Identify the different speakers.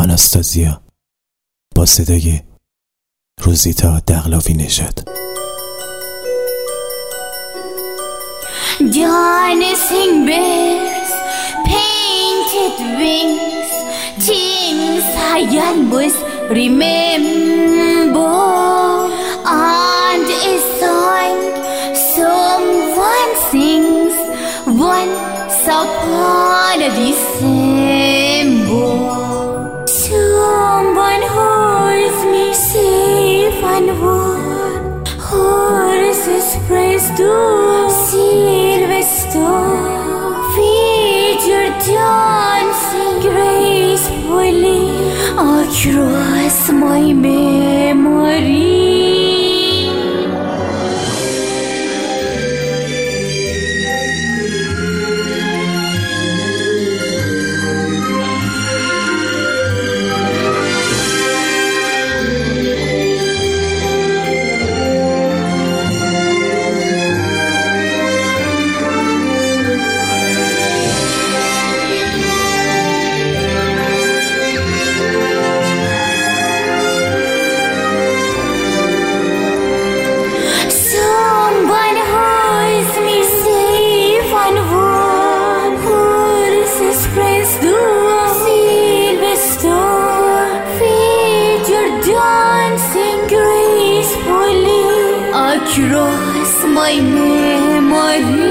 Speaker 1: آناستازیا با صدای روزیتا دغلاوی نژاد.
Speaker 2: Dancing bears, painted wings, things I always remember. And a song someone sings once upon a December. Someone holds me safe and warm. Horses praise to Sylvester. Feet your dancing gracefully across my memory. Across my memory.